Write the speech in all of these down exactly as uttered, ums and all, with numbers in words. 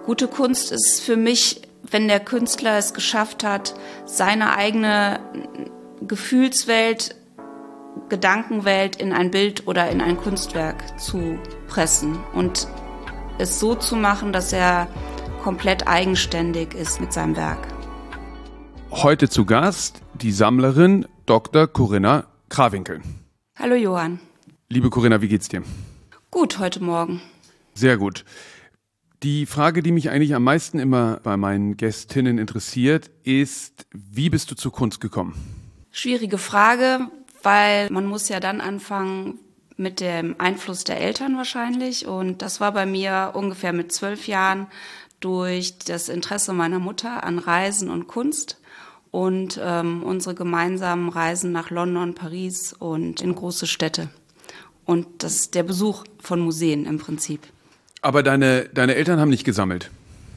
Gute Kunst ist für mich, wenn der Künstler es geschafft hat, seine eigene Gefühlswelt, Gedankenwelt in ein Bild oder in ein Kunstwerk zu pressen und es so zu machen, dass er komplett eigenständig ist mit seinem Werk. Heute zu Gast die Sammlerin Doktor Corinna Krawinkel. Hallo Johann. Liebe Corinna, wie geht's dir? Gut, heute Morgen. Sehr gut. Die Frage, die mich eigentlich am meisten immer bei meinen Gästinnen interessiert, ist, wie bist du zur Kunst gekommen? Schwierige Frage, weil man muss ja dann anfangen mit dem Einfluss der Eltern wahrscheinlich. Und das war bei mir ungefähr mit zwölf Jahren durch das Interesse meiner Mutter an Reisen und Kunst und ähm, unsere gemeinsamen Reisen nach London, Paris und in große Städte. Und das ist der Besuch von Museen im Prinzip. Aber deine, deine Eltern haben nicht gesammelt?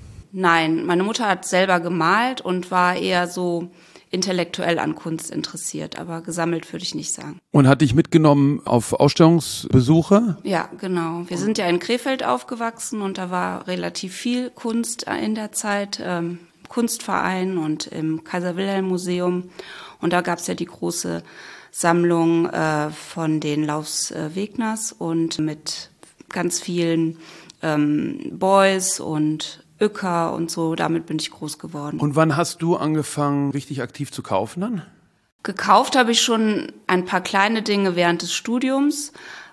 Nein, meine Mutter hat selber gemalt und war eher so intellektuell an Kunst interessiert, aber gesammelt würde ich nicht sagen. Und hat dich mitgenommen auf Ausstellungsbesuche? Ja, genau. Wir sind ja in Krefeld aufgewachsen und da war relativ viel Kunst in der Zeit, ähm, im Kunstverein und im Kaiser-Wilhelm-Museum. Und da gab es ja die große Sammlung äh, von den Laus äh, Wegners und mit ganz vielen ähm, Beuys und Uecker und so, damit bin ich groß geworden. Und wann hast du angefangen, richtig aktiv zu kaufen dann? Gekauft habe ich schon ein paar kleine Dinge während des Studiums.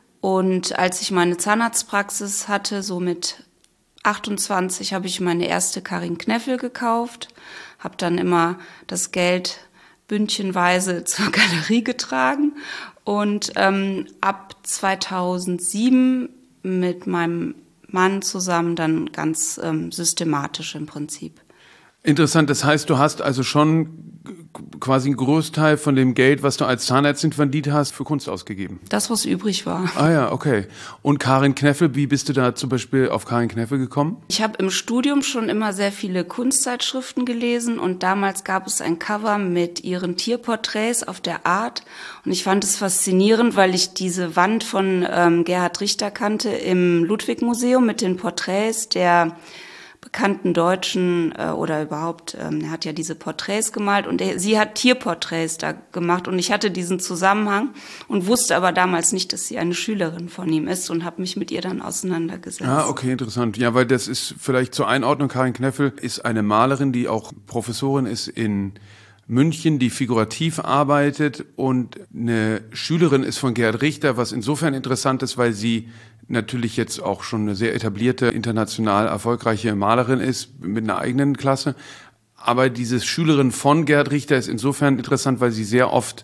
Und als ich meine Zahnarztpraxis hatte, so mit achtundzwanzig, habe ich meine erste Karin Kneffel gekauft. Habe dann immer das Geld bündchenweise zur Galerie getragen. Und ähm, ab zweitausendsieben mit meinem Mann zusammen dann ganz ähm, systematisch im Prinzip. Interessant, das heißt, du hast also schon quasi einen Großteil von dem Geld, was du als Zahnärztin verdient hast, für Kunst ausgegeben. Das, was übrig war. Ah ja, okay. Und Karin Kneffel, wie bist du da zum Beispiel auf Karin Kneffel gekommen? Ich habe im Studium schon immer sehr viele Kunstzeitschriften gelesen und damals gab es ein Cover mit ihren Tierporträts auf der Art und ich fand es faszinierend, weil ich diese Wand von ähm, Gerhard Richter kannte im Ludwig-Museum mit den Porträts der bekannten Deutschen äh, oder überhaupt, ähm, er hat ja diese Porträts gemalt und er, sie hat Tierporträts da gemacht und ich hatte diesen Zusammenhang und wusste aber damals nicht, dass sie eine Schülerin von ihm ist und habe mich mit ihr dann auseinandergesetzt. Ah, okay, interessant. Ja, weil das ist vielleicht zur Einordnung, Karin Kneffel ist eine Malerin, die auch Professorin ist in München, die figurativ arbeitet und eine Schülerin ist von Gerhard Richter, was insofern interessant ist, weil sie natürlich jetzt auch schon eine sehr etablierte, international erfolgreiche Malerin ist mit einer eigenen Klasse. Aber diese Schülerin von Gerhard Richter ist insofern interessant, weil sie sehr oft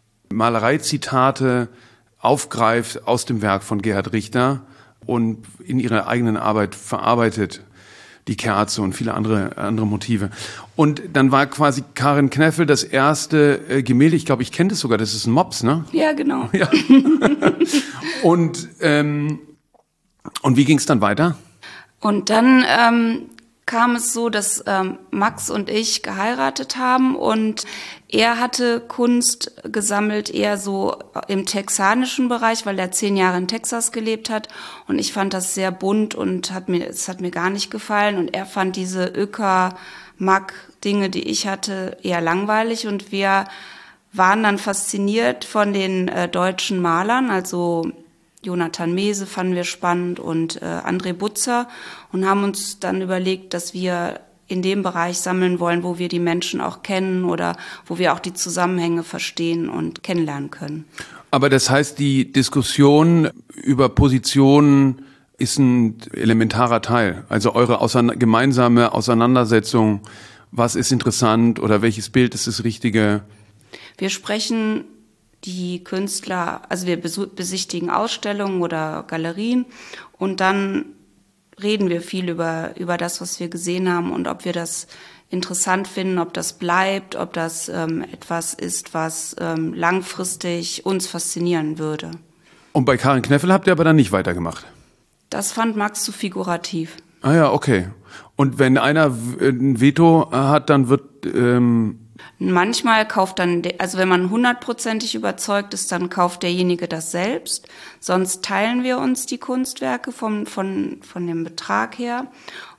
Malereizitate aufgreift aus dem Werk von Gerhard Richter und in ihrer eigenen Arbeit verarbeitet. Die Kerze und viele andere andere Motive. Und dann war quasi Karin Kneffel das erste äh, Gemälde, ich glaube, ich kenne das sogar, das ist ein Mops, ne? Ja, genau. Ja. und, ähm, und wie ging es dann weiter? Und dann ähm, kam es so, dass ähm, Max und ich geheiratet haben und er hatte Kunst gesammelt, eher so im texanischen Bereich, weil er zehn Jahre in Texas gelebt hat. Und ich fand das sehr bunt und hat mir, es hat mir gar nicht gefallen. Und er fand diese Uecker-Mack-Dinge, die ich hatte, eher langweilig. Und wir waren dann fasziniert von den äh, deutschen Malern, also Jonathan Mese fanden wir spannend und äh, André Butzer und haben uns dann überlegt, dass wir in dem Bereich sammeln wollen, wo wir die Menschen auch kennen oder wo wir auch die Zusammenhänge verstehen und kennenlernen können. Aber das heißt, die Diskussion über Positionen ist ein elementarer Teil. Also eure ausein- gemeinsame Auseinandersetzung, was ist interessant oder welches Bild ist das Richtige? Wir sprechen die Künstler, also wir besichtigen Ausstellungen oder Galerien und dann reden wir viel über, über das, was wir gesehen haben und ob wir das interessant finden, ob das bleibt, ob das ähm, etwas ist, was ähm, langfristig uns faszinieren würde. Und bei Karin Kneffel habt ihr aber dann nicht weitergemacht? Das fand Max zu figurativ. Ah ja, okay. Und wenn einer ein Veto hat, dann wird... Ähm Manchmal kauft dann, also wenn man hundertprozentig überzeugt ist, dann kauft derjenige das selbst. Sonst teilen wir uns die Kunstwerke vom, von, von dem Betrag her.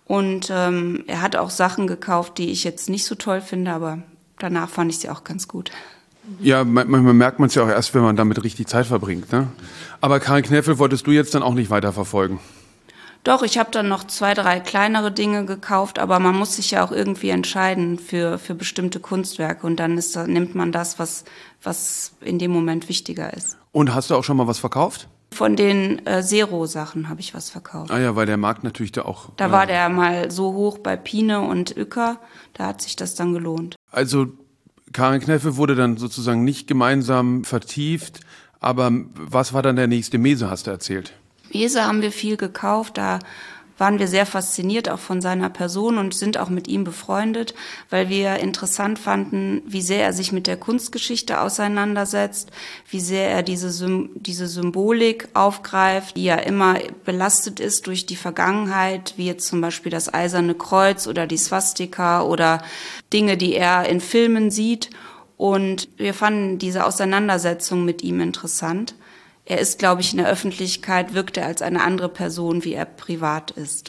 Und ähm, er hat auch Sachen gekauft, die ich jetzt nicht so toll finde, aber danach fand ich sie auch ganz gut. Ja, manchmal merkt man es ja auch erst, wenn man damit richtig Zeit verbringt, ne? Aber Karin Kneffel wolltest du jetzt dann auch nicht weiterverfolgen? Doch, ich habe dann noch zwei, drei kleinere Dinge gekauft, aber man muss sich ja auch irgendwie entscheiden für, für bestimmte Kunstwerke und dann ist, nimmt man das, was, was in dem Moment wichtiger ist. Und hast du auch schon mal was verkauft? Von den äh, Zero-Sachen habe ich was verkauft. Ah ja, weil der Markt natürlich da auch... Da äh, war der mal so hoch bei Pine und Uecker, da hat sich das dann gelohnt. Also Karin Kneffel wurde dann sozusagen nicht gemeinsam vertieft, aber was war dann der nächste Mese, hast du erzählt? Mese haben wir viel gekauft, da waren wir sehr fasziniert auch von seiner Person und sind auch mit ihm befreundet, weil wir interessant fanden, wie sehr er sich mit der Kunstgeschichte auseinandersetzt, wie sehr er diese, Sym- diese Symbolik aufgreift, die ja immer belastet ist durch die Vergangenheit, wie jetzt zum Beispiel das Eiserne Kreuz oder die Swastika oder Dinge, die er in Filmen sieht. Und wir fanden diese Auseinandersetzung mit ihm interessant. Er ist, glaube ich, in der Öffentlichkeit, wirkt er als eine andere Person, wie er privat ist.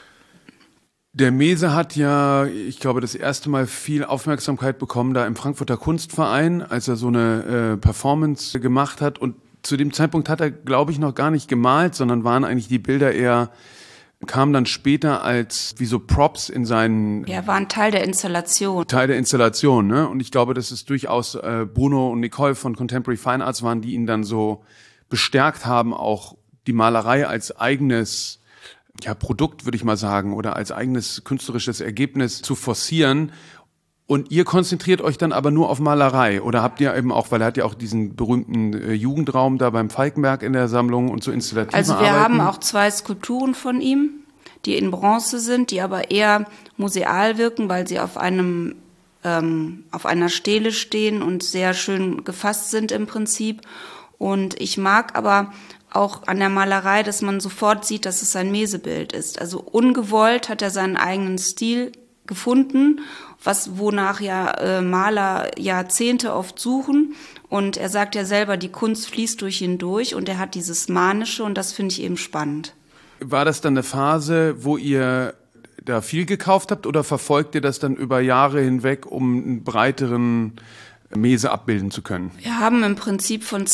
Der Mese hat ja, ich glaube, das erste Mal viel Aufmerksamkeit bekommen da im Frankfurter Kunstverein, als er so eine äh, Performance gemacht hat. Und zu dem Zeitpunkt hat er, glaube ich, noch gar nicht gemalt, sondern waren eigentlich die Bilder eher, kamen dann später als wie so Props in seinen... Er war ein Teil der Installation. Teil der Installation, ne? Und ich glaube, dass es durchaus äh, Bruno und Nicole von Contemporary Fine Arts waren, die ihn dann so bestärkt haben, auch die Malerei als eigenes ja, Produkt, würde ich mal sagen, oder als eigenes künstlerisches Ergebnis zu forcieren. Und ihr konzentriert euch dann aber nur auf Malerei? Oder habt ihr eben auch, weil er hat ja auch diesen berühmten äh, Jugendraum da beim Falkenberg in der Sammlung und so installative Also wir Arbeiten? haben auch zwei Skulpturen von ihm, die in Bronze sind, die aber eher museal wirken, weil sie auf einem ähm, auf einer Stele stehen und sehr schön gefasst sind im Prinzip. Und ich mag aber auch an der Malerei, dass man sofort sieht, dass es ein Mesebild ist. Also ungewollt hat er seinen eigenen Stil gefunden, was wonach ja äh, Maler Jahrzehnte oft suchen. Und er sagt ja selber, die Kunst fließt durch ihn durch und er hat dieses Manische und das finde ich eben spannend. War das dann eine Phase, wo ihr da viel gekauft habt oder verfolgt ihr das dann über Jahre hinweg, um einen breiteren Mese abbilden zu können? Wir haben im Prinzip von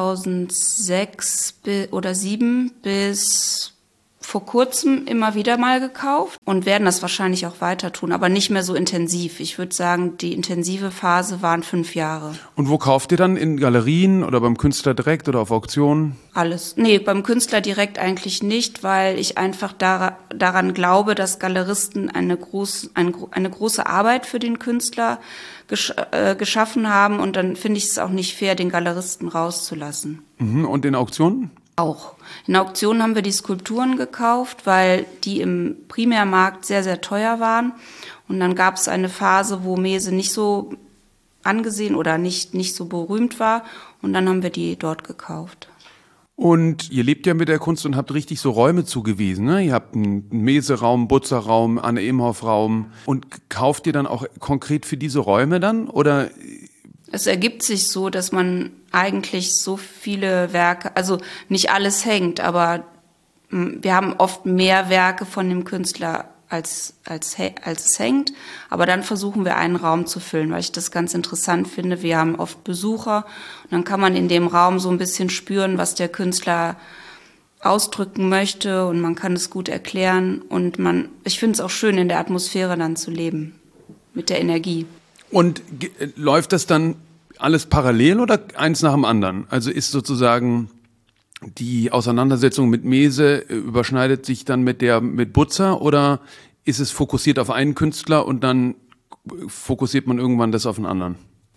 zweitausendsechs oder zweitausendsieben bis vor kurzem immer wieder mal gekauft und werden das wahrscheinlich auch weiter tun, aber nicht mehr so intensiv. Ich würde sagen, die intensive Phase waren fünf Jahre. Und wo kauft ihr dann? In Galerien oder beim Künstler direkt oder auf Auktionen? Alles. Nee, beim Künstler direkt eigentlich nicht, weil ich einfach dar- daran glaube, dass Galeristen eine, groß, eine, eine große Arbeit für den Künstler gesch- äh, geschaffen haben und dann finde ich es auch nicht fair, den Galeristen rauszulassen. Mhm. Und in Auktionen? Auch. In der Auktion haben wir die Skulpturen gekauft, weil die im Primärmarkt sehr, sehr teuer waren. Und dann gab es eine Phase, wo Mese nicht so angesehen oder nicht, nicht so berühmt war. Und dann haben wir die dort gekauft. Und ihr lebt ja mit der Kunst und habt richtig so Räume zugewiesen, ne? Ihr habt einen Mese-Raum, Butzer-Raum, Anne-Imhoff-Raum. Und kauft ihr dann auch konkret für diese Räume dann? Oder... Es ergibt sich so, dass man eigentlich so viele Werke, also nicht alles hängt, aber wir haben oft mehr Werke von dem Künstler als, als, als es hängt. Aber dann versuchen wir einen Raum zu füllen, weil ich das ganz interessant finde. Wir haben oft Besucher und dann kann man in dem Raum so ein bisschen spüren, was der Künstler ausdrücken möchte und man kann es gut erklären. Und man, ich finde es auch schön, in der Atmosphäre dann zu leben, mit der Energie. Und ge- läuft das dann alles parallel oder eins nach dem anderen? Also ist sozusagen die Auseinandersetzung mit Mese äh, überschneidet sich dann mit der mit Butzer oder ist es fokussiert auf einen Künstler und dann fokussiert man irgendwann das auf einen anderen?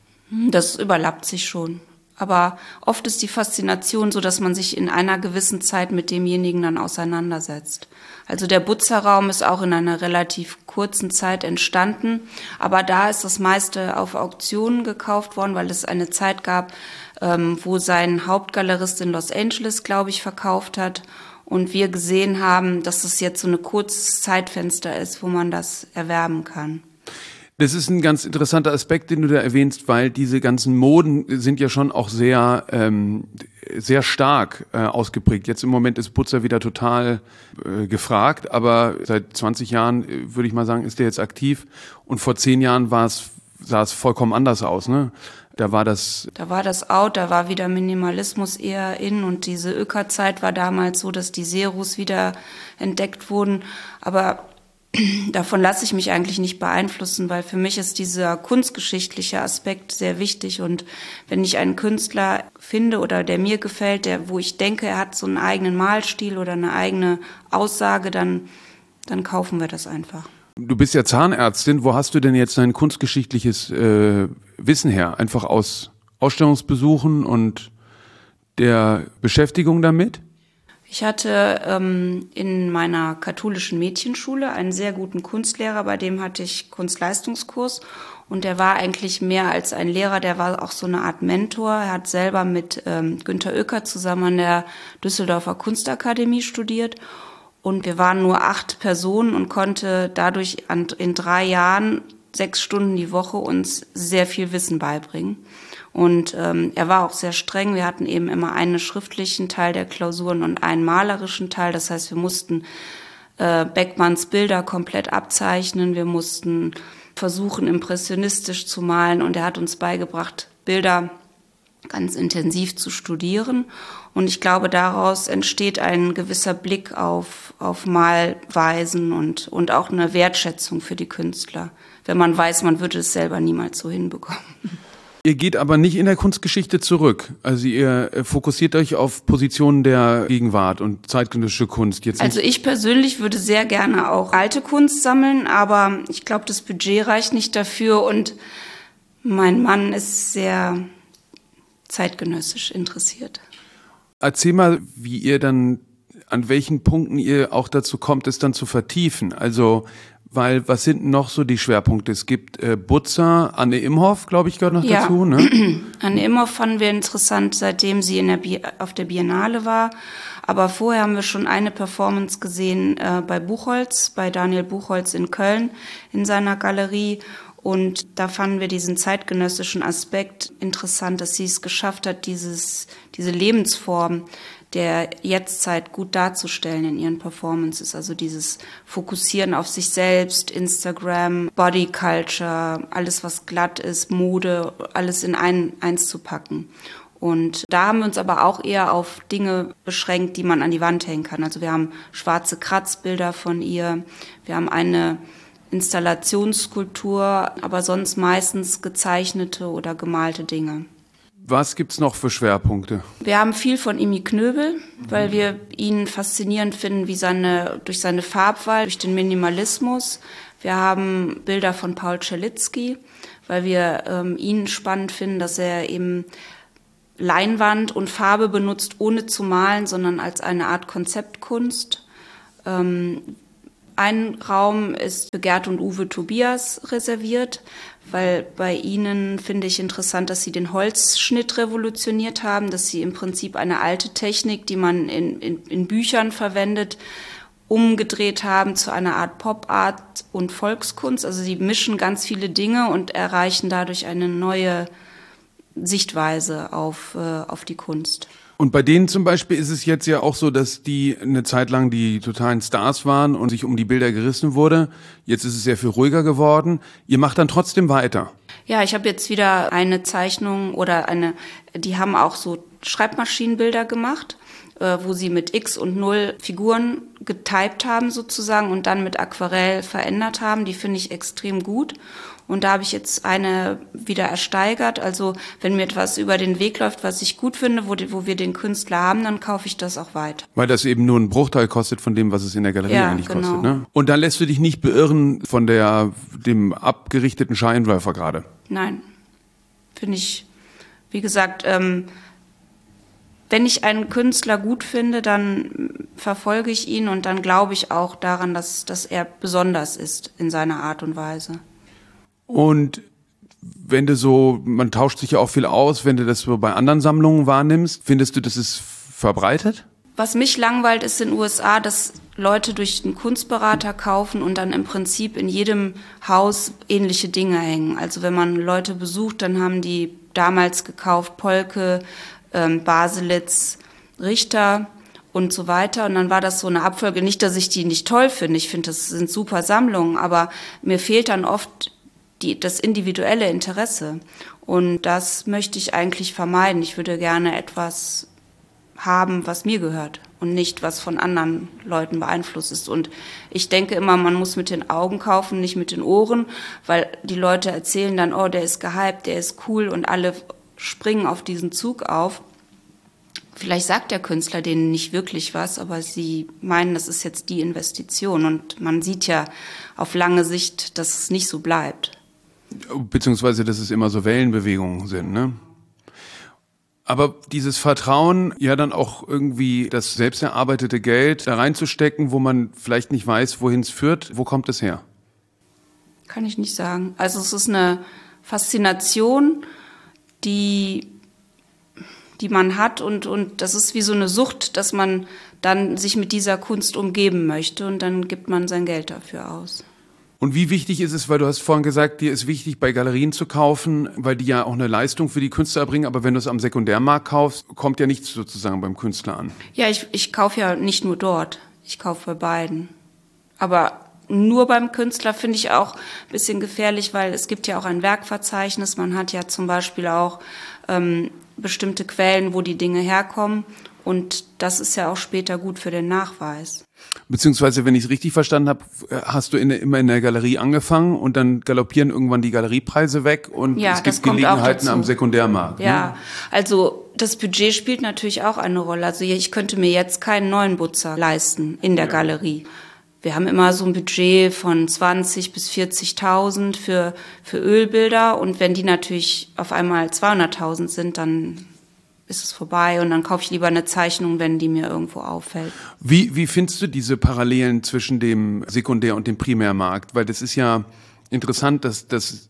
Das überlappt sich schon. Aber oft ist die Faszination so, dass man sich in einer gewissen Zeit mit demjenigen dann auseinandersetzt. Also der Butzerraum ist auch in einer relativ kurzen Zeit entstanden, aber da ist das meiste auf Auktionen gekauft worden, weil es eine Zeit gab, ähm, wo sein Hauptgalerist in Los Angeles, glaube ich, verkauft hat und wir gesehen haben, dass es jetzt so ein kurzes Zeitfenster ist, wo man das erwerben kann. Das ist ein ganz interessanter Aspekt, den du da erwähnst, weil diese ganzen Moden sind ja schon auch sehr, ähm, sehr stark äh, ausgeprägt. Jetzt im Moment ist Putzer wieder total äh, gefragt, aber seit zwanzig Jahren, äh, würde ich mal sagen, ist der jetzt aktiv. Und vor zehn Jahren war es, sah es vollkommen anders aus, ne? Da war das... Da war das out, da war wieder Minimalismus eher in und diese Öka-Zeit war damals so, dass die Serus wieder entdeckt wurden. Aber davon lasse ich mich eigentlich nicht beeinflussen, weil für mich ist dieser kunstgeschichtliche Aspekt sehr wichtig. Und wenn ich einen Künstler finde oder der mir gefällt, der, wo ich denke, er hat so einen eigenen Malstil oder eine eigene Aussage, dann, dann kaufen wir das einfach. Du bist ja Zahnärztin. Wo hast du denn jetzt dein kunstgeschichtliches äh, Wissen her? Einfach aus Ausstellungsbesuchen und der Beschäftigung damit? Ich hatte ähm, in meiner katholischen Mädchenschule einen sehr guten Kunstlehrer, bei dem hatte ich Kunstleistungskurs. Und der war eigentlich mehr als ein Lehrer, der war auch so eine Art Mentor. Er hat selber mit ähm, Günter Oecker zusammen an der Düsseldorfer Kunstakademie studiert. Und wir waren nur acht Personen und konnte dadurch an, in drei Jahren, sechs Stunden die Woche uns sehr viel Wissen beibringen. Und ähm, er war auch sehr streng. Wir hatten eben immer einen schriftlichen Teil der Klausuren und einen malerischen Teil. Das heißt, wir mussten äh, Beckmanns Bilder komplett abzeichnen. Wir mussten versuchen, impressionistisch zu malen. Und er hat uns beigebracht, Bilder ganz intensiv zu studieren. Und ich glaube, daraus entsteht ein gewisser Blick auf, auf Malweisen und, und auch eine Wertschätzung für die Künstler, wenn man weiß, man würde es selber niemals so hinbekommen. Ihr geht aber nicht in der Kunstgeschichte zurück. Also ihr fokussiert euch auf Positionen der Gegenwart und zeitgenössische Kunst. Jetzt also ich persönlich würde sehr gerne auch alte Kunst sammeln, aber ich glaube, das Budget reicht nicht dafür und mein Mann ist sehr zeitgenössisch interessiert. Erzähl mal, wie ihr dann, an welchen Punkten ihr auch dazu kommt, es dann zu vertiefen. Also, weil, was sind noch so die Schwerpunkte? Es gibt äh, Butzer, Anne Imhoff, glaube ich, gehört noch ja. dazu, ne? Anne Imhoff fanden wir interessant, seitdem sie in der Bi- auf der Biennale war. Aber vorher haben wir schon eine Performance gesehen äh, bei Buchholz, bei Daniel Buchholz in Köln, in seiner Galerie. Und da fanden wir diesen zeitgenössischen Aspekt interessant, dass sie es geschafft hat, dieses, diese Lebensform der Jetztzeit gut darzustellen in ihren Performances. Also dieses Fokussieren auf sich selbst, Instagram, Body Culture, alles was glatt ist, Mode, alles in ein, eins zu packen. Und da haben wir uns aber auch eher auf Dinge beschränkt, die man an die Wand hängen kann. Also wir haben schwarze Kratzbilder von ihr, wir haben eine Installationsskulptur, aber sonst meistens gezeichnete oder gemalte Dinge. Was gibt's noch für Schwerpunkte? Wir haben viel von Imi Knöbel, weil wir ihn faszinierend finden, wie seine, durch seine Farbwahl, durch den Minimalismus. Wir haben Bilder von Paul Czerlitzky, weil wir ähm, ihn spannend finden, dass er eben Leinwand und Farbe benutzt, ohne zu malen, sondern als eine Art Konzeptkunst. Ähm, Ein Raum ist für Gerd und Uwe Tobias reserviert, weil bei ihnen finde ich interessant, dass sie den Holzschnitt revolutioniert haben, dass sie im Prinzip eine alte Technik, die man in, in, in Büchern verwendet, umgedreht haben zu einer Art Pop-Art und Volkskunst. Also sie mischen ganz viele Dinge und erreichen dadurch eine neue Sichtweise auf, äh, auf die Kunst. Und bei denen zum Beispiel ist es jetzt ja auch so, dass die eine Zeit lang die totalen Stars waren und sich um die Bilder gerissen wurde. Jetzt ist es sehr viel ruhiger geworden. Ihr macht dann trotzdem weiter. Ja, ich habe jetzt wieder eine Zeichnung oder eine, die haben auch so Schreibmaschinenbilder gemacht, äh, wo sie mit X und Null Figuren getypt haben sozusagen und dann mit Aquarell verändert haben. Die finde ich extrem gut. Und da habe ich jetzt eine wieder ersteigert. Also wenn mir etwas über den Weg läuft, was ich gut finde, wo, die, wo wir den Künstler haben, dann kaufe ich das auch weiter. Weil das eben nur ein Bruchteil kostet von dem, was es in der Galerie ja, eigentlich genau. kostet. Ne? Und dann lässt du dich nicht beirren von der, dem abgerichteten Scheinwerfer gerade? Nein, finde ich, wie gesagt, ähm, wenn ich einen Künstler gut finde, dann verfolge ich ihn und dann glaube ich auch daran, dass, dass er besonders ist in seiner Art und Weise. Und wenn du so, man tauscht sich ja auch viel aus, wenn du das so bei anderen Sammlungen wahrnimmst, findest du, das ist verbreitet? Was mich langweilt, ist in den U S A, dass Leute durch einen Kunstberater kaufen und dann im Prinzip in jedem Haus ähnliche Dinge hängen. Also wenn man Leute besucht, dann haben die damals gekauft Polke, ähm, Baselitz, Richter und so weiter. Und dann war das so eine Abfolge. Nicht, dass ich die nicht toll finde. Ich finde, das sind super Sammlungen. Aber mir fehlt dann oft die, das individuelle Interesse. Und das möchte ich eigentlich vermeiden. Ich würde gerne etwas haben, was mir gehört und nicht, was von anderen Leuten beeinflusst ist. Und ich denke immer, man muss mit den Augen kaufen, nicht mit den Ohren, weil die Leute erzählen dann, oh, der ist gehypt, der ist cool und alle springen auf diesen Zug auf. Vielleicht sagt der Künstler denen nicht wirklich was, aber sie meinen, das ist jetzt die Investition. Und man sieht ja auf lange Sicht, dass es nicht so bleibt. Beziehungsweise, dass es immer so Wellenbewegungen sind, ne? Aber dieses Vertrauen, ja dann auch irgendwie das selbst erarbeitete Geld da reinzustecken, wo man vielleicht nicht weiß, wohin es führt, wo kommt es her? Kann ich nicht sagen. Also es ist eine Faszination, die, die man hat und, und das ist wie so eine Sucht, dass man dann sich mit dieser Kunst umgeben möchte und dann gibt man sein Geld dafür aus. Und wie wichtig ist es, weil du hast vorhin gesagt, dir ist wichtig, bei Galerien zu kaufen, weil die ja auch eine Leistung für die Künstler erbringen, aber wenn du es am Sekundärmarkt kaufst, kommt ja nichts sozusagen beim Künstler an. Ja, ich, ich kaufe ja nicht nur dort, ich kaufe bei beiden. Aber nur beim Künstler finde ich auch ein bisschen gefährlich, weil es gibt ja auch ein Werkverzeichnis, man hat ja zum Beispiel auch ähm, bestimmte Quellen, wo die Dinge herkommen und das ist ja auch später gut für den Nachweis. Beziehungsweise, wenn ich es richtig verstanden habe, hast du in, immer in der Galerie angefangen und dann galoppieren irgendwann die Galeriepreise weg und ja, es gibt Gelegenheiten am Sekundärmarkt. Ja, ne? Also das Budget spielt natürlich auch eine Rolle. Also ich könnte mir jetzt keinen neuen Butzer leisten in der ja. Galerie. Wir haben immer so ein Budget von zwanzig bis vierzigtausend für, für Ölbilder und wenn die natürlich auf einmal zweihunderttausend sind, dann ist es vorbei und dann kaufe ich lieber eine Zeichnung, wenn die mir irgendwo auffällt. Wie, wie findest du diese Parallelen zwischen dem Sekundär- und dem Primärmarkt? Weil das ist ja interessant, dass das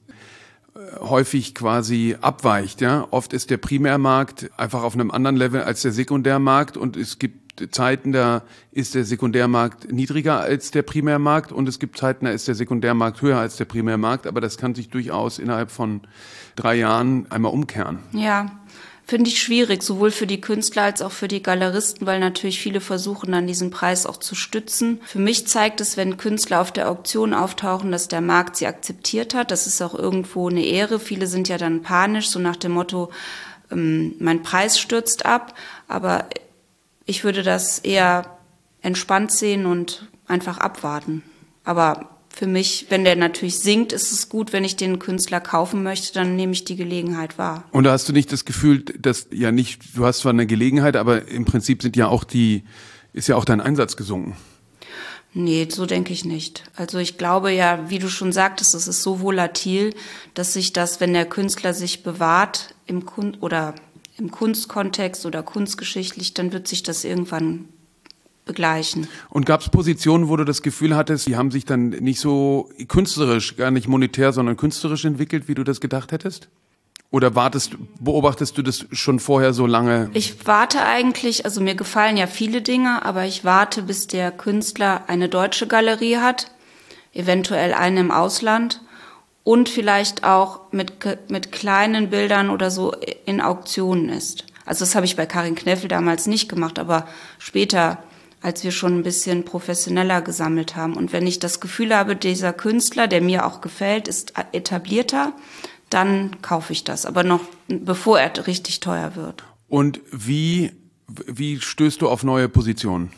häufig quasi abweicht. Ja, oft ist der Primärmarkt einfach auf einem anderen Level als der Sekundärmarkt und es gibt Zeiten, da ist der Sekundärmarkt niedriger als der Primärmarkt und es gibt Zeiten, da ist der Sekundärmarkt höher als der Primärmarkt, aber das kann sich durchaus innerhalb von drei Jahren einmal umkehren. Ja. Finde ich schwierig, sowohl für die Künstler als auch für die Galeristen, weil natürlich viele versuchen, dann diesen Preis auch zu stützen. Für mich zeigt es, wenn Künstler auf der Auktion auftauchen, dass der Markt sie akzeptiert hat. Das ist auch irgendwo eine Ehre. Viele sind ja dann panisch, so nach dem Motto, ähm, mein Preis stürzt ab. Aber ich würde das eher entspannt sehen und einfach abwarten. Aber für mich, wenn der natürlich singt, ist es gut, wenn ich den Künstler kaufen möchte, dann nehme ich die Gelegenheit wahr. Und da hast du nicht das Gefühl, dass ja nicht, du hast zwar eine Gelegenheit, aber im Prinzip sind ja auch die, ist ja auch dein Einsatz gesunken. Nee, so denke ich nicht. Also ich glaube ja, wie du schon sagtest, es ist so volatil, dass sich das, wenn der Künstler sich bewahrt im Kun- oder im Kunstkontext oder kunstgeschichtlich, dann wird sich das irgendwann begleichen. Und gab es Positionen, wo du das Gefühl hattest, die haben sich dann nicht so künstlerisch, gar nicht monetär, sondern künstlerisch entwickelt, wie du das gedacht hättest? Oder wartest, beobachtest du das schon vorher so lange? Ich warte eigentlich, also mir gefallen ja viele Dinge, aber ich warte, bis der Künstler eine deutsche Galerie hat, eventuell eine im Ausland und vielleicht auch mit, mit kleinen Bildern oder so in Auktionen ist. Also das habe ich bei Karin Kneffel damals nicht gemacht, aber später, als wir schon ein bisschen professioneller gesammelt haben. Und wenn ich das Gefühl habe, dieser Künstler, der mir auch gefällt, ist etablierter, dann kaufe ich das. Aber noch bevor er richtig teuer wird. Und wie, wie stößt du auf neue Positionen?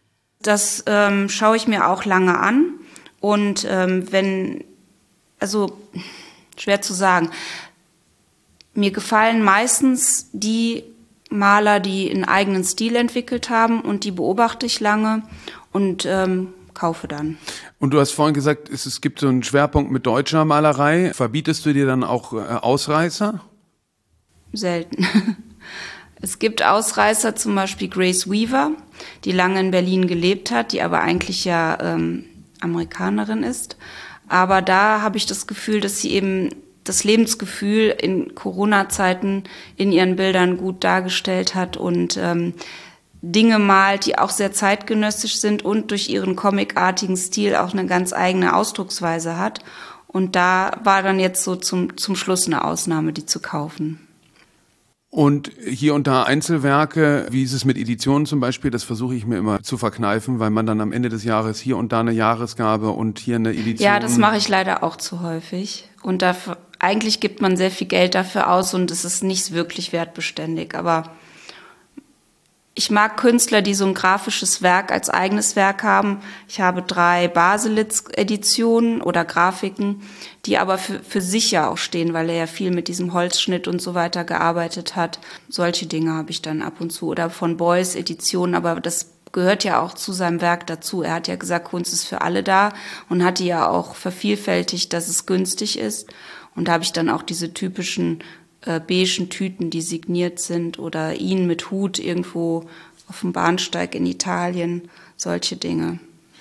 Das ähm, schaue ich mir auch lange an. Und ähm, wenn, also schwer zu sagen, mir gefallen meistens die Maler, die einen eigenen Stil entwickelt haben und die beobachte ich lange und ähm, kaufe dann. Und du hast vorhin gesagt, es, es gibt so einen Schwerpunkt mit deutscher Malerei. Verbietest du dir dann auch äh, Ausreißer? Selten. Es gibt Ausreißer, zum Beispiel Grace Weaver, die lange in Berlin gelebt hat, die aber eigentlich ja ähm, Amerikanerin ist. Aber da habe ich das Gefühl, dass sie eben das Lebensgefühl in Corona-Zeiten in ihren Bildern gut dargestellt hat und ähm, Dinge malt, die auch sehr zeitgenössisch sind und durch ihren comicartigen Stil auch eine ganz eigene Ausdrucksweise hat. Und da war dann jetzt so zum, zum Schluss eine Ausnahme, die zu kaufen. Und hier und da Einzelwerke, wie ist es mit Editionen zum Beispiel, das versuche ich mir immer zu verkneifen, weil man dann am Ende des Jahres hier und da eine Jahresgabe und hier eine Edition... Ja, das mache ich leider auch zu häufig. Und dafür, eigentlich gibt man sehr viel Geld dafür aus und es ist nicht wirklich wertbeständig. Aber ich mag Künstler, die so ein grafisches Werk als eigenes Werk haben. Ich habe drei Baselitz-Editionen oder Grafiken, die aber für, für sich ja auch stehen, weil er ja viel mit diesem Holzschnitt und so weiter gearbeitet hat. Solche Dinge habe ich dann ab und zu. Oder von Beuys Editionen, aber das gehört ja auch zu seinem Werk dazu. Er hat ja gesagt, Kunst ist für alle da und hat die ja auch vervielfältigt, dass es günstig ist. Und da habe ich dann auch diese typischen äh, beigen Tüten, die signiert sind, oder ihn mit Hut irgendwo auf dem Bahnsteig in Italien, solche Dinge.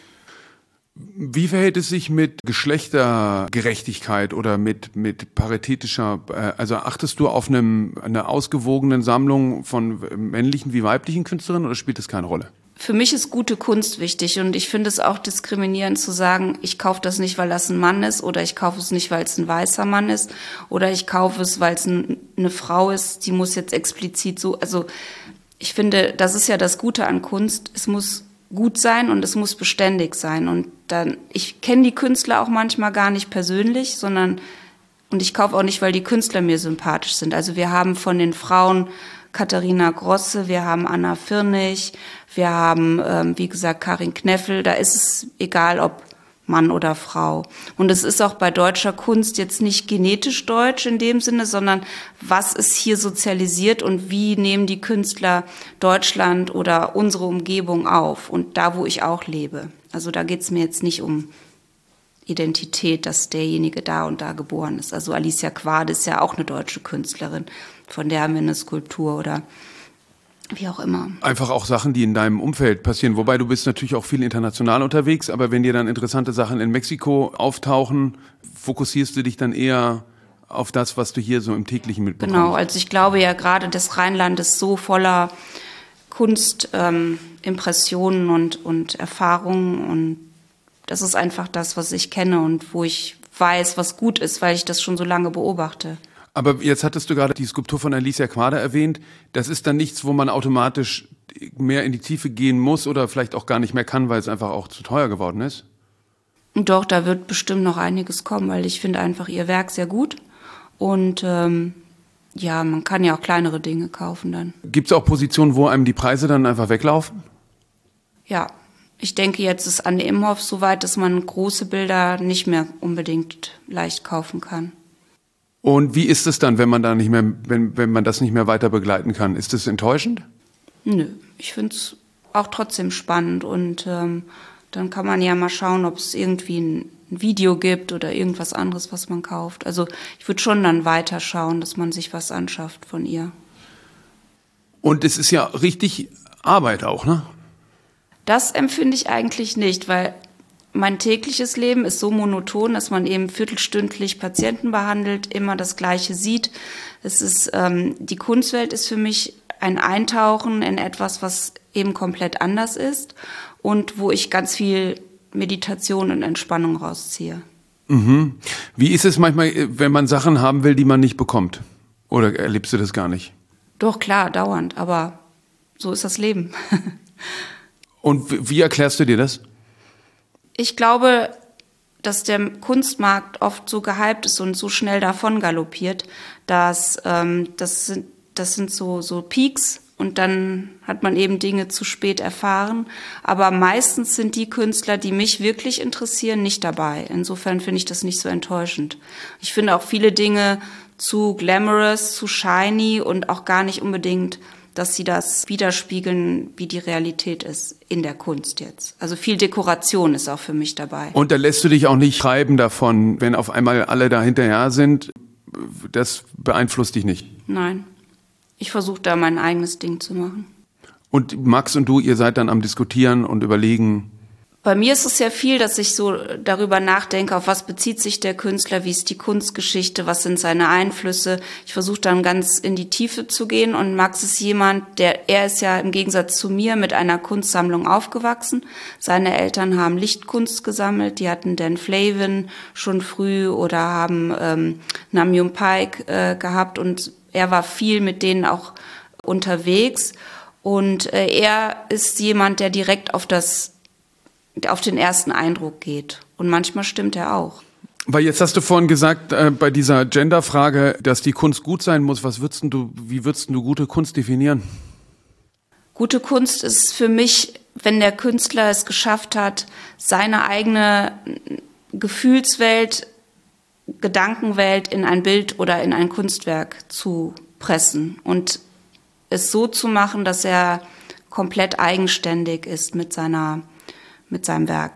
Wie verhält es sich mit Geschlechtergerechtigkeit oder mit, mit paritätischer, äh, also achtest du auf einem, eine ausgewogenen Sammlung von männlichen wie weiblichen Künstlerinnen oder spielt das keine Rolle? Für mich ist gute Kunst wichtig und ich finde es auch diskriminierend zu sagen, ich kaufe das nicht, weil das ein Mann ist oder ich kaufe es nicht, weil es ein weißer Mann ist oder ich kaufe es, weil es ein, eine Frau ist, die muss jetzt explizit so, also ich finde, das ist ja das Gute an Kunst, es muss gut sein und es muss beständig sein und dann, ich kenne die Künstler auch manchmal gar nicht persönlich, sondern, und ich kaufe auch nicht, weil die Künstler mir sympathisch sind. Also wir haben von den Frauen Katharina Grosse, wir haben Anna Firnig, wir haben, ähm, wie gesagt, Karin Kneffel. Da ist es egal, ob Mann oder Frau. Und es ist auch bei deutscher Kunst jetzt nicht genetisch deutsch in dem Sinne, sondern was ist hier sozialisiert und wie nehmen die Künstler Deutschland oder unsere Umgebung auf und da, wo ich auch lebe. Also da geht es mir jetzt nicht um Identität, dass derjenige da und da geboren ist. Also Alicia Quade ist ja auch eine deutsche Künstlerin, von der haben wir eine Skulptur oder wie auch immer. Einfach auch Sachen, die in deinem Umfeld passieren. Wobei du bist natürlich auch viel international unterwegs, aber wenn dir dann interessante Sachen in Mexiko auftauchen, fokussierst du dich dann eher auf das, was du hier so im täglichen mitbekommst? Genau, also ich glaube ja gerade das Rheinland ist so voller Kunst, ähm, Impressionen und, und Erfahrungen und das ist einfach das, was ich kenne und wo ich weiß, was gut ist, weil ich das schon so lange beobachte. Aber jetzt hattest du gerade die Skulptur von Alicia Quade erwähnt. Das ist dann nichts, wo man automatisch mehr in die Tiefe gehen muss oder vielleicht auch gar nicht mehr kann, weil es einfach auch zu teuer geworden ist? Doch, da wird bestimmt noch einiges kommen, weil ich finde einfach ihr Werk sehr gut. Und ähm, ja, man kann ja auch kleinere Dinge kaufen dann. Gibt es auch Positionen, wo einem die Preise dann einfach weglaufen? Ja, ich denke, jetzt ist Anne Imhoff so weit, dass man große Bilder nicht mehr unbedingt leicht kaufen kann. Und wie ist es dann, wenn man da nicht mehr, wenn, wenn man das nicht mehr weiter begleiten kann? Ist das enttäuschend? Nö, ich finde es auch trotzdem spannend und ähm, dann kann man ja mal schauen, ob es irgendwie ein Video gibt oder irgendwas anderes, was man kauft. Also ich würde schon dann weiter schauen, dass man sich was anschafft von ihr. Und es ist ja richtig Arbeit auch, ne? Das empfinde ich eigentlich nicht, weil mein tägliches Leben ist so monoton, dass man eben viertelstündlich Patienten behandelt, immer das Gleiche sieht. Es ist, ähm, die Kunstwelt ist für mich ein Eintauchen in etwas, was eben komplett anders ist und wo ich ganz viel Meditation und Entspannung rausziehe. Mhm. Wie ist es manchmal, wenn man Sachen haben will, die man nicht bekommt? Oder erlebst du das gar nicht? Doch, klar, dauernd, aber so ist das Leben. Und wie erklärst du dir das? Ich glaube, dass der Kunstmarkt oft so gehypt ist und so schnell davon galoppiert, dass ähm, das sind, das sind so, so Peaks und dann hat man eben Dinge zu spät erfahren. Aber meistens sind die Künstler, die mich wirklich interessieren, nicht dabei. Insofern finde ich das nicht so enttäuschend. Ich finde auch viele Dinge zu glamorous, zu shiny und auch gar nicht unbedingt, dass sie das widerspiegeln, wie die Realität ist in der Kunst jetzt. Also viel Dekoration ist auch für mich dabei. Und da lässt du dich auch nicht treiben davon, wenn auf einmal alle da hinterher sind? Das beeinflusst dich nicht? Nein. Ich versuche da mein eigenes Ding zu machen. Und Max und du, ihr seid dann am Diskutieren und überlegen? Bei mir ist es ja viel, dass ich so darüber nachdenke, auf was bezieht sich der Künstler, wie ist die Kunstgeschichte, was sind seine Einflüsse. Ich versuche dann ganz in die Tiefe zu gehen und Max ist jemand, der, er ist ja im Gegensatz zu mir mit einer Kunstsammlung aufgewachsen. Seine Eltern haben Lichtkunst gesammelt, die hatten Dan Flavin schon früh oder haben ähm, Nam-June Paik äh, gehabt und er war viel mit denen auch unterwegs und äh, er ist jemand, der direkt auf das auf den ersten Eindruck geht. Und manchmal stimmt er auch. Weil jetzt hast du vorhin gesagt, äh, bei dieser Genderfrage, dass die Kunst gut sein muss. Was würdest du, wie würdest du gute Kunst definieren? Gute Kunst ist für mich, wenn der Künstler es geschafft hat, seine eigene Gefühlswelt, Gedankenwelt in ein Bild oder in ein Kunstwerk zu pressen und es so zu machen, dass er komplett eigenständig ist mit seiner mit seinem Werk.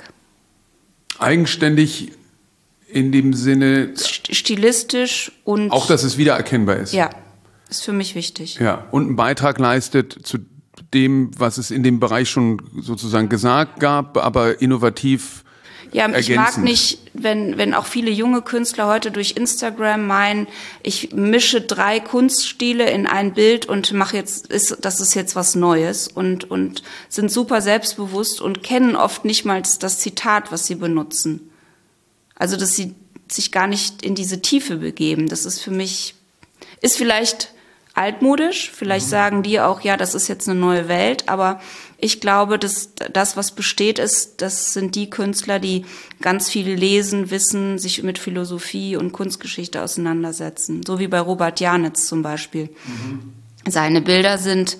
Eigenständig in dem Sinne... Stilistisch und... Auch, dass es wiedererkennbar ist. Ja, ist für mich wichtig. Ja, und einen Beitrag leistet zu dem, was es in dem Bereich schon sozusagen gesagt gab, aber innovativ Ja, ich ergänzend. mag nicht, wenn, wenn auch viele junge Künstler heute durch Instagram meinen, ich mische drei Kunststile in ein Bild und mache jetzt, ist, das ist jetzt was Neues und, und sind super selbstbewusst und kennen oft nicht mal das Zitat, was sie benutzen. Also, dass sie sich gar nicht in diese Tiefe begeben. Das ist für mich, ist vielleicht altmodisch, vielleicht mhm. sagen die auch, ja, das ist jetzt eine neue Welt, aber ich glaube, dass das, was besteht, ist, das sind die Künstler, die ganz viel lesen, wissen, sich mit Philosophie und Kunstgeschichte auseinandersetzen. So wie bei Robert Janitz zum Beispiel. Mhm. Seine Bilder sind,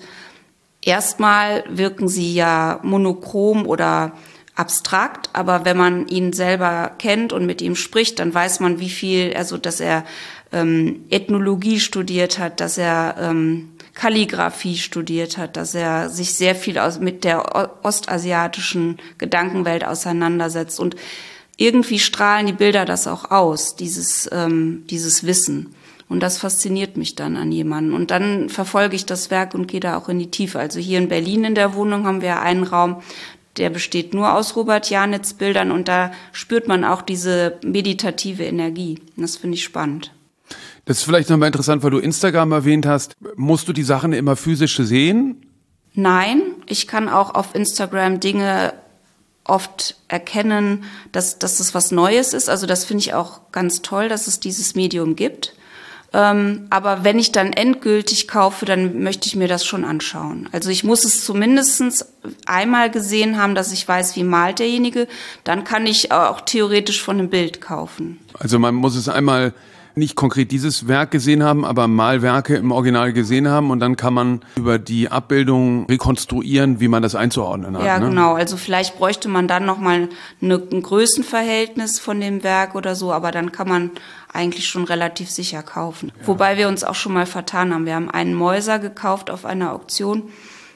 erstmal wirken sie ja monochrom oder abstrakt, aber wenn man ihn selber kennt und mit ihm spricht, dann weiß man, wie viel, also dass er ähm, Ethnologie studiert hat, dass er ähm, Kalligraphie studiert hat, dass er sich sehr viel aus, mit der ostasiatischen Gedankenwelt auseinandersetzt und irgendwie strahlen die Bilder das auch aus, dieses, ähm, dieses Wissen. Und das fasziniert mich dann an jemanden. Und dann verfolge ich das Werk und gehe da auch in die Tiefe. Also hier in Berlin in der Wohnung haben wir einen Raum, der besteht nur aus Robert Janitz Bildern und da spürt man auch diese meditative Energie. Und das finde ich spannend. Das ist vielleicht nochmal interessant, weil du Instagram erwähnt hast. Musst du die Sachen immer physisch sehen? Nein, ich kann auch auf Instagram Dinge oft erkennen, dass, dass das was Neues ist. Also das finde ich auch ganz toll, dass es dieses Medium gibt. Ähm, aber wenn ich dann endgültig kaufe, dann möchte ich mir das schon anschauen. Also ich muss es zumindest einmal gesehen haben, dass ich weiß, wie malt derjenige. Dann kann ich auch theoretisch von einem Bild kaufen. Also man muss es einmal nicht konkret dieses Werk gesehen haben, aber Malwerke im Original gesehen haben und dann kann man über die Abbildung rekonstruieren, wie man das einzuordnen hat. Ja, ne? Genau. Also vielleicht bräuchte man dann nochmal eine, ein Größenverhältnis von dem Werk oder so, aber dann kann man eigentlich schon relativ sicher kaufen. Ja. Wobei wir uns auch schon mal vertan haben. Wir haben einen Mäuser gekauft auf einer Auktion.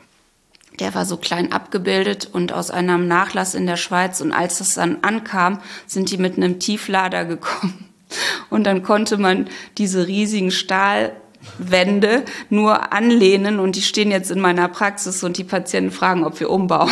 Der war so klein abgebildet und aus einem Nachlass in der Schweiz. Und als das dann ankam, sind die mit einem Tieflader gekommen. Und dann konnte man diese riesigen Stahlwände nur anlehnen und die stehen jetzt in meiner Praxis und die Patienten fragen, ob wir umbauen.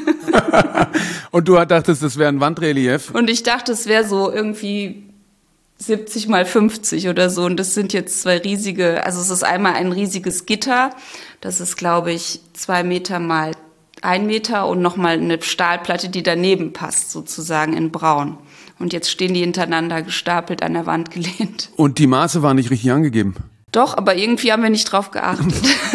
Und du dachtest, das wäre ein Wandrelief? Und ich dachte, es wäre so irgendwie siebzig mal fünfzig oder so und das sind jetzt zwei riesige, also es ist einmal ein riesiges Gitter, das ist glaube ich zwei Meter mal ein Meter und nochmal eine Stahlplatte, die daneben passt sozusagen in braun. Und jetzt stehen die hintereinander gestapelt an der Wand gelehnt. Und die Maße waren nicht richtig angegeben? Doch, aber irgendwie haben wir nicht drauf geachtet.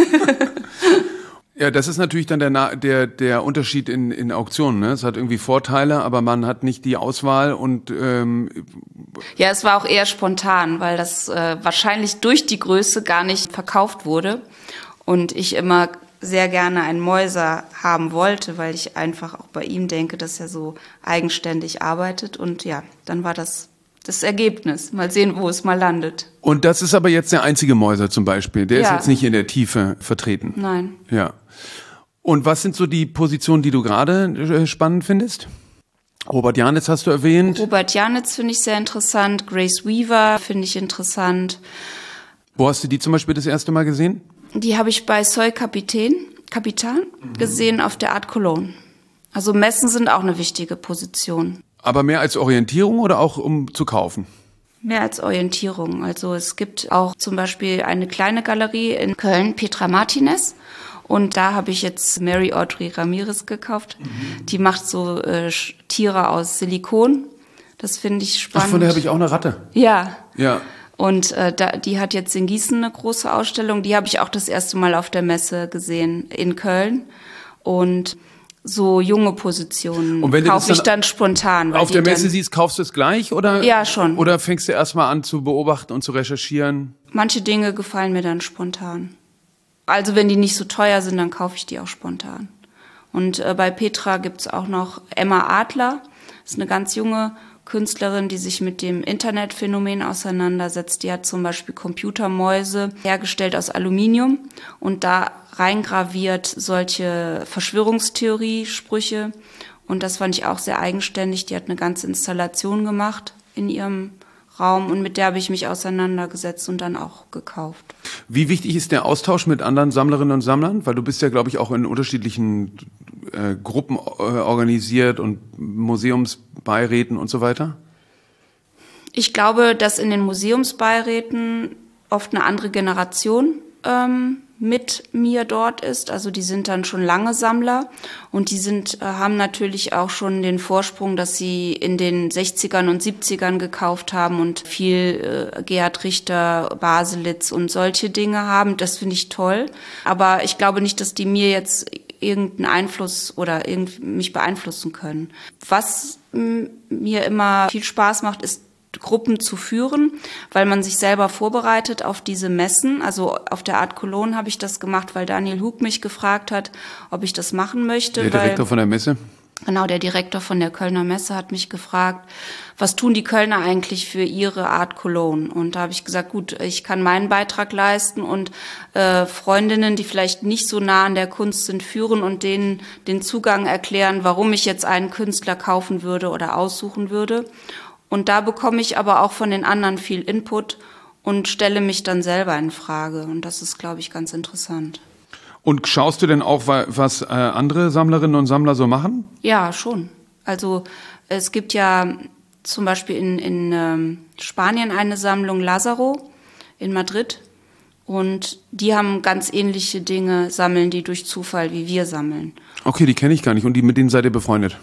Ja, das ist natürlich dann der, der, der Unterschied in, in Auktionen. Ne? Es hat irgendwie Vorteile, aber man hat nicht die Auswahl und ähm ja, es war auch eher spontan, weil das äh, wahrscheinlich durch die Größe gar nicht verkauft wurde und ich immer sehr gerne einen Mäuser haben wollte, weil ich einfach auch bei ihm denke, dass er so eigenständig arbeitet. Und ja, dann war das das Ergebnis. Mal sehen, wo es mal landet. Und das ist aber jetzt der einzige Mäuser zum Beispiel. Der ja. ist jetzt nicht in der Tiefe vertreten. Nein. Ja. Und was sind so die Positionen, die du gerade spannend findest? Robert Janitz hast du erwähnt. Robert Janitz finde ich sehr interessant. Grace Weaver finde ich interessant. Wo hast du die zum Beispiel das erste Mal gesehen? Die habe ich bei Soy Capitan, Capitan mhm. gesehen auf der Art Cologne. Also Messen sind auch eine wichtige Position. Aber mehr als Orientierung oder auch um zu kaufen? Mehr als Orientierung. Also es gibt auch zum Beispiel eine kleine Galerie in Köln, Petra Martinez. Und da habe ich jetzt Mary Audrey Ramirez gekauft. Mhm. Die macht so äh, Tiere aus Silikon. Das finde ich spannend. Ach, von der habe ich auch eine Ratte. Ja. Ja. Und äh, da, die hat jetzt in Gießen eine große Ausstellung. Die habe ich auch das erste Mal auf der Messe gesehen in Köln. Und so junge Positionen kaufe ich dann spontan. Auf der Messe siehst, kaufst du es gleich? Oder? Ja, schon. Oder fängst du erstmal an zu beobachten und zu recherchieren? Manche Dinge gefallen mir dann spontan. Also wenn die nicht so teuer sind, dann kaufe ich die auch spontan. Und äh, bei Petra gibt's auch noch Emma Adler. Das ist eine ganz junge Künstlerin, die sich mit dem Internetphänomen auseinandersetzt. Die hat zum Beispiel Computermäuse hergestellt aus Aluminium und da reingraviert solche Verschwörungstheorie-Sprüche. Und das fand ich auch sehr eigenständig. Die hat eine ganze Installation gemacht in ihrem Raum und mit der habe ich mich auseinandergesetzt und dann auch gekauft. Wie wichtig ist der Austausch mit anderen Sammlerinnen und Sammlern? Weil du bist ja, glaube ich, auch in unterschiedlichen äh, Gruppen äh, organisiert und Museumsbeiräten und so weiter. Ich glaube, dass in den Museumsbeiräten oft eine andere Generation ähm, mit mir dort ist. Also die sind dann schon lange Sammler und die sind äh, haben natürlich auch schon den Vorsprung, dass sie in den sechzigern und siebzigern gekauft haben und viel äh, Gerhard Richter, Baselitz und solche Dinge haben. Das finde ich toll. Aber ich glaube nicht, dass die mir jetzt irgendeinen Einfluss oder irgendwie mich beeinflussen können. Was m- mir immer viel Spaß macht, ist Gruppen zu führen, weil man sich selber vorbereitet auf diese Messen. Also auf der Art Cologne habe ich das gemacht, weil Daniel Hug mich gefragt hat, ob ich das machen möchte. Der Direktor weil, von der Messe? Genau, der Direktor von der Kölner Messe hat mich gefragt, was tun die Kölner eigentlich für ihre Art Cologne? Und da habe ich gesagt, gut, ich kann meinen Beitrag leisten und äh, Freundinnen, die vielleicht nicht so nah an der Kunst sind, führen und denen den Zugang erklären, warum ich jetzt einen Künstler kaufen würde oder aussuchen würde. Und da bekomme ich aber auch von den anderen viel Input und stelle mich dann selber in Frage. Und das ist, glaube ich, ganz interessant. Und schaust du denn auch, was äh, andere Sammlerinnen und Sammler so machen? Ja, schon. Also es gibt ja zum Beispiel in, in ähm, Spanien eine Sammlung Lazaro in Madrid. Und die haben ganz ähnliche Dinge, sammeln die durch Zufall, wie wir sammeln. Okay, die kenne ich gar nicht. Und die, mit denen seid ihr befreundet?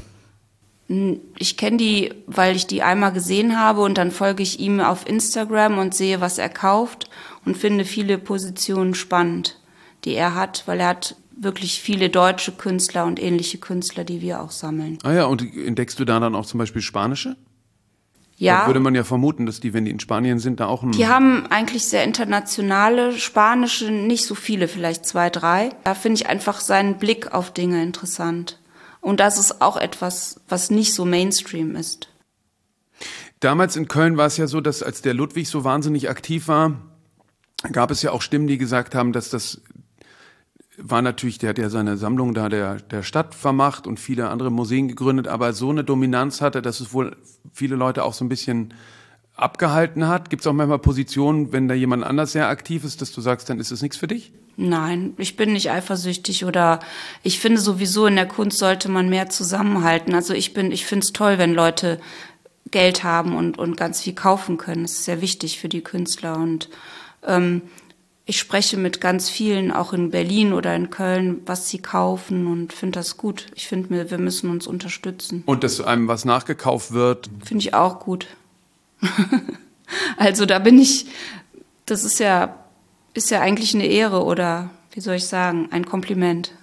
Ich kenne die, weil ich die einmal gesehen habe und dann folge ich ihm auf Instagram und sehe, was er kauft und finde viele Positionen spannend, die er hat, weil er hat wirklich viele deutsche Künstler und ähnliche Künstler, die wir auch sammeln. Ah ja, und entdeckst du da dann auch zum Beispiel spanische? Ja. Da würde man ja vermuten, dass die, wenn die in Spanien sind, da auch ein... Die haben eigentlich sehr internationale, spanische, nicht so viele, vielleicht zwei, drei. Da finde ich einfach seinen Blick auf Dinge interessant. Und das ist auch etwas, was nicht so Mainstream ist. Damals in Köln war es ja so, dass als der Ludwig so wahnsinnig aktiv war, gab es ja auch Stimmen, die gesagt haben, dass das war natürlich, der hat ja seine Sammlung da der, der Stadt vermacht und viele andere Museen gegründet, aber so eine Dominanz hatte, dass es wohl viele Leute auch so ein bisschen abgehalten hat. Gibt es auch manchmal Positionen, wenn da jemand anders sehr aktiv ist, dass du sagst, dann ist es nichts für dich? Nein, ich bin nicht eifersüchtig oder ich finde sowieso in der Kunst sollte man mehr zusammenhalten. Also ich bin, ich finde es toll, wenn Leute Geld haben und, und ganz viel kaufen können. Das ist sehr wichtig für die Künstler und ähm, ich spreche mit ganz vielen, auch in Berlin oder in Köln, was sie kaufen und finde das gut. Ich finde, wir müssen uns unterstützen. Und dass einem was nachgekauft wird? Finde ich auch gut. Also da bin ich, das ist ja, ist ja eigentlich eine Ehre oder, wie soll ich sagen, ein Kompliment.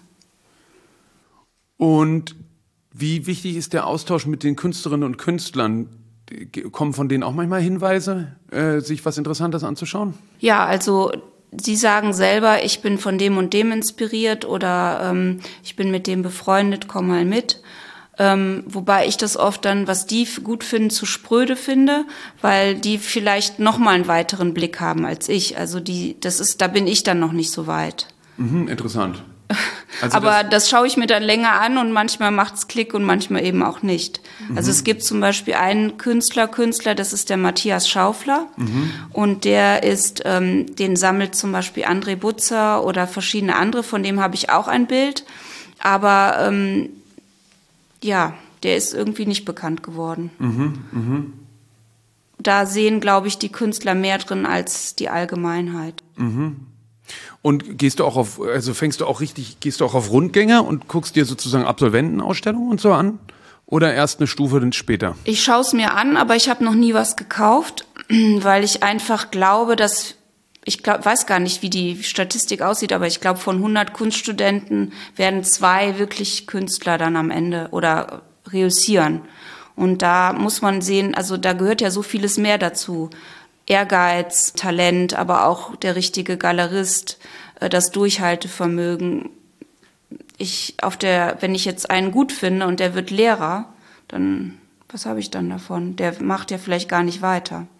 Und wie wichtig ist der Austausch mit den Künstlerinnen und Künstlern? Kommen von denen auch manchmal Hinweise, äh, sich was Interessantes anzuschauen? Ja, also sie sagen selber, ich bin von dem und dem inspiriert oder ähm, ich bin mit dem befreundet, komm mal mit. Ähm, wobei ich das oft dann, was die gut finden, zu spröde finde, weil die vielleicht noch mal einen weiteren Blick haben als ich. Also die, das ist, da bin ich dann noch nicht so weit. Mhm, interessant. Also aber das, das schaue ich mir dann länger an und manchmal macht's Klick und manchmal eben auch nicht. Mhm. Also es gibt zum Beispiel einen Künstler, Künstler, das ist der Matthias Schaufler mhm. und der ist, ähm, den sammelt zum Beispiel André Butzer oder verschiedene andere, von dem habe ich auch ein Bild, aber ähm, Ja, der ist irgendwie nicht bekannt geworden. Mhm, mhm. Da sehen, glaube ich, die Künstler mehr drin als die Allgemeinheit. Mhm. Und gehst du auch auf, also fängst du auch richtig, gehst du auch auf Rundgänge und guckst dir sozusagen Absolventenausstellungen und so an? Oder erst eine Stufe dann später? Ich schaue es mir an, aber ich habe noch nie was gekauft, weil ich einfach glaube, dass, ich glaub, weiß gar nicht, wie die Statistik aussieht, aber ich glaube, von hundert Kunststudenten werden zwei wirklich Künstler dann am Ende oder reüssieren. Und da muss man sehen, also da gehört ja so vieles mehr dazu. Ehrgeiz, Talent, aber auch der richtige Galerist, das Durchhaltevermögen. Ich auf der, wenn ich jetzt einen gut finde und der wird Lehrer, dann was habe ich dann davon? Der macht ja vielleicht gar nicht weiter.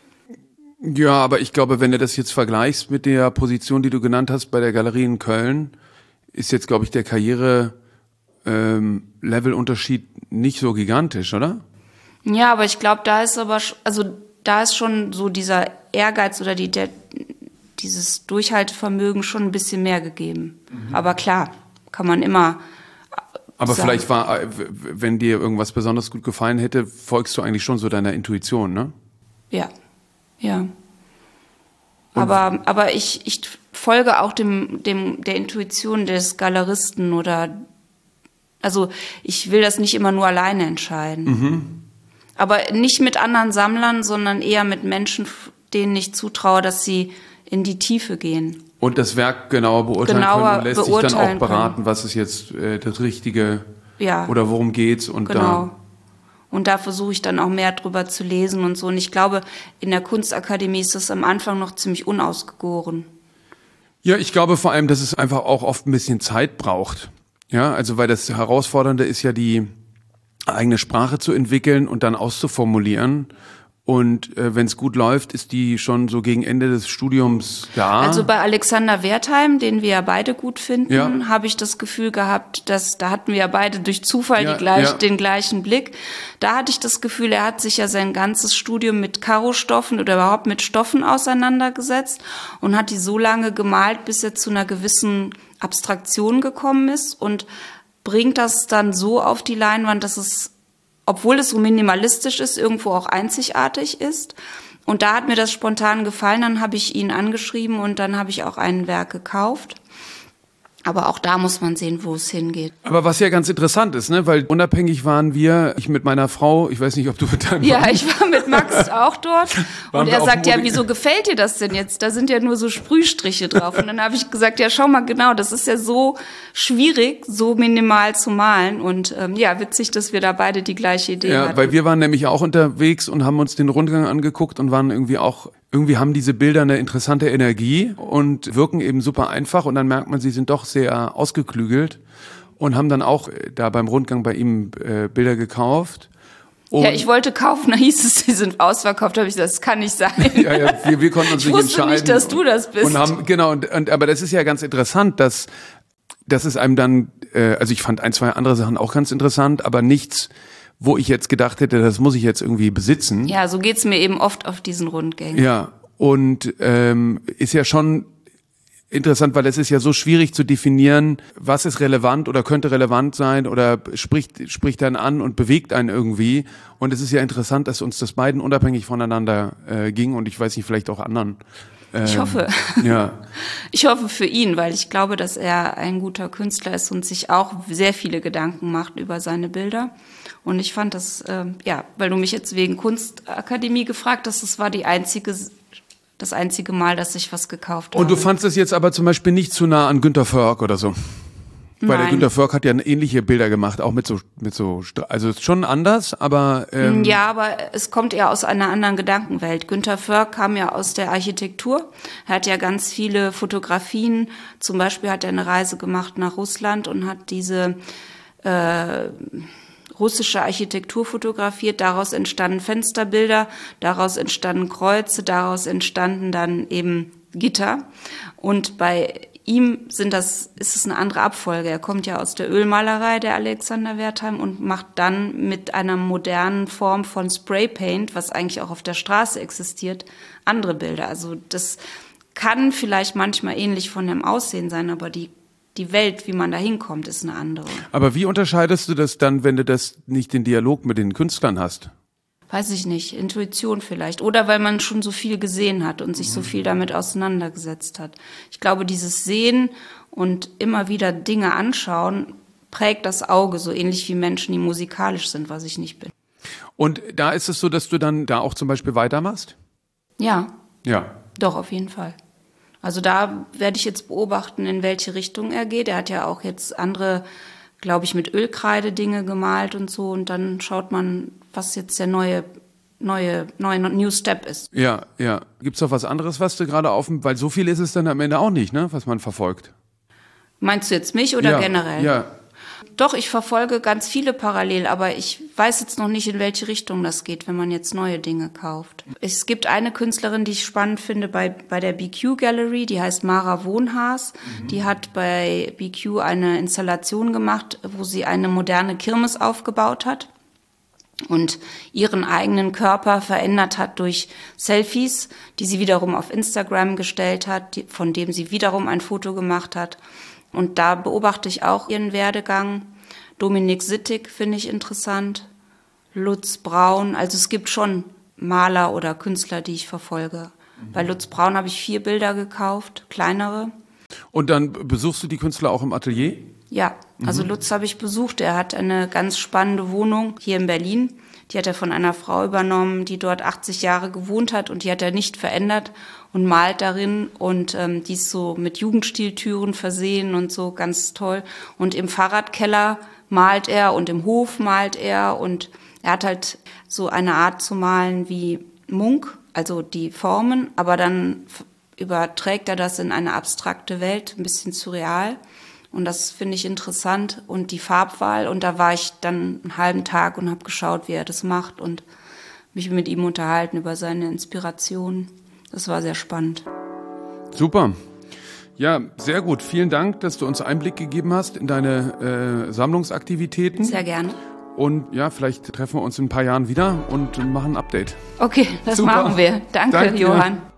Ja, aber ich glaube, wenn du das jetzt vergleichst mit der Position, die du genannt hast bei der Galerie in Köln, ist jetzt, glaube ich, der Karriere-Level-Unterschied nicht so gigantisch, oder? Ja, aber ich glaube, da ist aber, also da ist schon so dieser Ehrgeiz oder die, der, dieses Durchhaltevermögen schon ein bisschen mehr gegeben. Mhm. Aber klar, kann man immer Aber sagen. Vielleicht war, wenn dir irgendwas besonders gut gefallen hätte, folgst du eigentlich schon so deiner Intuition, ne? Ja, ja. Aber, aber ich, ich folge auch dem, dem, der Intuition des Galeristen oder, also ich will das nicht immer nur alleine entscheiden. Mhm. Aber nicht mit anderen Sammlern, sondern eher mit Menschen, denen ich zutraue, dass sie in die Tiefe gehen. Und das Werk genauer beurteilen genauer können und lässt sich dann auch beraten, können. Was ist jetzt äh, das Richtige ja. oder worum geht's. Und genau. da Und da versuche ich dann auch mehr drüber zu lesen und so. Und ich glaube, in der Kunstakademie ist das am Anfang noch ziemlich unausgegoren. Ja, ich glaube vor allem, dass es einfach auch oft ein bisschen Zeit braucht. Ja, also weil das Herausfordernde ist ja die eigene Sprache zu entwickeln und dann auszuformulieren. Und äh, wenn es gut läuft, ist die schon so gegen Ende des Studiums da. Also bei Alexander Wertheim, den wir ja beide gut finden, ja. habe ich das Gefühl gehabt, dass da hatten wir ja beide durch Zufall ja, die gleich, ja. den gleichen Blick. Da hatte ich das Gefühl, er hat sich ja sein ganzes Studium mit Karo-Stoffen oder überhaupt mit Stoffen auseinandergesetzt und hat die so lange gemalt, bis er zu einer gewissen Abstraktion gekommen ist und bringt das dann so auf die Leinwand, dass es, obwohl es so minimalistisch ist, irgendwo auch einzigartig ist. Und da hat mir das spontan gefallen, dann habe ich ihn angeschrieben und dann habe ich auch ein Werk gekauft. Aber auch da muss man sehen, wo es hingeht. Aber was ja ganz interessant ist, ne, weil unabhängig waren wir, ich mit meiner Frau, ich weiß nicht, ob du mit deinem Ja, ich war mit Max auch dort und er sagt, ja, wieso gefällt dir das denn jetzt? Da sind ja nur so Sprühstriche drauf. Und dann habe ich gesagt, ja, schau mal genau, das ist ja so schwierig, so minimal zu malen. Und ähm, ja, witzig, dass wir da beide die gleiche Idee ja, hatten. Ja, weil wir waren nämlich auch unterwegs und haben uns den Rundgang angeguckt und waren irgendwie auch, irgendwie haben diese Bilder eine interessante Energie und wirken eben super einfach und dann merkt man, sie sind doch sehr ausgeklügelt und haben dann auch da beim Rundgang bei ihm äh, Bilder gekauft. Und ja, ich wollte kaufen, da hieß es, sie sind ausverkauft, da habe ich gesagt, das kann nicht sein. ja, ja, wir, wir konnten uns ich nicht wusste entscheiden. nicht, dass du das bist. Und haben, genau, und, und, aber das ist ja ganz interessant, dass, dass es einem dann, äh, also ich fand ein, zwei andere Sachen auch ganz interessant, aber nichts, wo ich jetzt gedacht hätte, das muss ich jetzt irgendwie besitzen. Ja, so geht's mir eben oft auf diesen Rundgängen. Ja, und ähm, ist ja schon interessant, weil es ist ja so schwierig zu definieren, was ist relevant oder könnte relevant sein oder spricht spricht einen an und bewegt einen irgendwie. Und es ist ja interessant, dass uns das beiden unabhängig voneinander äh, ging und ich weiß nicht, vielleicht auch anderen. Ähm, ich hoffe. Ja. Ich hoffe für ihn, weil ich glaube, dass er ein guter Künstler ist und sich auch sehr viele Gedanken macht über seine Bilder. Und ich fand das, äh, ja, weil du mich jetzt wegen Kunstakademie gefragt hast, das war die einzige, das einzige Mal, dass ich was gekauft habe. Und du fandst es jetzt aber zum Beispiel nicht zu nah an Günter Förg oder so? Weil Nein. der Günter Förg hat ja ähnliche Bilder gemacht, auch mit so, mit so, also ist schon anders, aber ähm ja, aber es kommt eher aus einer anderen Gedankenwelt. Günter Förg kam ja aus der Architektur. Er hat ja ganz viele Fotografien. Zum Beispiel hat er eine Reise gemacht nach Russland und hat diese äh, russische Architektur fotografiert. Daraus entstanden Fensterbilder, daraus entstanden Kreuze, daraus entstanden dann eben Gitter. Und bei ihm sind das, ist es eine andere Abfolge. Er kommt ja aus der Ölmalerei, der Alexander Wertheim, und macht dann mit einer modernen Form von Spraypaint, was eigentlich auch auf der Straße existiert, andere Bilder. Also das kann vielleicht manchmal ähnlich von dem Aussehen sein, aber die, die Welt, wie man da hinkommt, ist eine andere. Aber wie unterscheidest du das dann, wenn du das nicht den Dialog mit den Künstlern hast? Weiß ich nicht, Intuition vielleicht. Oder weil man schon so viel gesehen hat und sich so viel damit auseinandergesetzt hat. Ich glaube, dieses Sehen und immer wieder Dinge anschauen, prägt das Auge, so ähnlich wie Menschen, die musikalisch sind, was ich nicht bin. Und da ist es so, dass du dann da auch zum Beispiel weitermachst? Ja. Ja. Doch, auf jeden Fall. Also da werde ich jetzt beobachten, in welche Richtung er geht. Er hat ja auch jetzt andere, glaube ich, mit Ölkreide Dinge gemalt und so. Und dann schaut man, was jetzt der neue, neue, neue New Step ist. Ja, ja. Gibt's noch was anderes, was du gerade auf dem, weil so viel ist es dann am Ende auch nicht, ne, was man verfolgt? Meinst du jetzt mich oder ja, generell? Ja. Doch, ich verfolge ganz viele parallel, aber ich weiß jetzt noch nicht, in welche Richtung das geht, wenn man jetzt neue Dinge kauft. Es gibt eine Künstlerin, die ich spannend finde bei, bei der B Q Gallery, die heißt Mara Wohnhaas. Mhm. Die hat bei B Q eine Installation gemacht, wo sie eine moderne Kirmes aufgebaut hat und ihren eigenen Körper verändert hat durch Selfies, die sie wiederum auf Instagram gestellt hat, von dem sie wiederum ein Foto gemacht hat. Und da beobachte ich auch ihren Werdegang. Dominik Sittig finde ich interessant. Lutz Braun. Also es gibt schon Maler oder Künstler, die ich verfolge. Mhm. Bei Lutz Braun habe ich vier Bilder gekauft, kleinere. Und dann besuchst du die Künstler auch im Atelier? Ja, also mhm. Lutz habe ich besucht. Er hat eine ganz spannende Wohnung hier in Berlin. Die hat er von einer Frau übernommen, die dort achtzig Jahre gewohnt hat und die hat er nicht verändert und malt darin und ähm, die ist so mit Jugendstiltüren versehen und so, ganz toll. Und im Fahrradkeller malt er und im Hof malt er und er hat halt so eine Art zu malen wie Munch, also die Formen, aber dann überträgt er das in eine abstrakte Welt, ein bisschen surreal. Und das finde ich interessant und die Farbwahl. Und da war ich dann einen halben Tag und habe geschaut, wie er das macht und mich mit ihm unterhalten über seine Inspiration. Das war sehr spannend. Super. Ja, sehr gut. Vielen Dank, dass du uns Einblick gegeben hast in deine äh, Sammlungsaktivitäten. Sehr gerne. Und ja, vielleicht treffen wir uns in ein paar Jahren wieder und machen ein Update. Okay, das Super. machen wir. Danke, Danke. Johann.